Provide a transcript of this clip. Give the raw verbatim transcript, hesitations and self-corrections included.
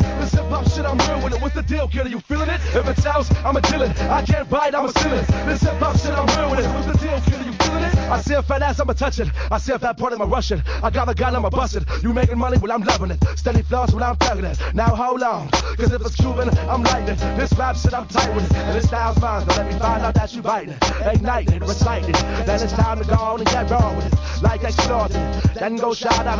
This hip hop shit, I'm real with it. What's the deal, killer? You feeling it? If it's house, I'm a dealer. I can't bite, I'm a stealing. This hip hop shit, I'm real with it. What's the deal, killer? You feeling it? I see a fat ass, I'ma touch it. I see a fat part, I'ma rush it. I got a gun, I'ma bust it. You making money, well, I'm loving it. Steady floss when I'm thugging it. Now hold on, cause if it's Cuban, I'm lighting it. This rap shit, I'm tight with it. And this style's mine, don't let me find out that you biting it. Ignite it, recite it. Then it's time to go on and get wrong with it. Like exploding, then go shout out.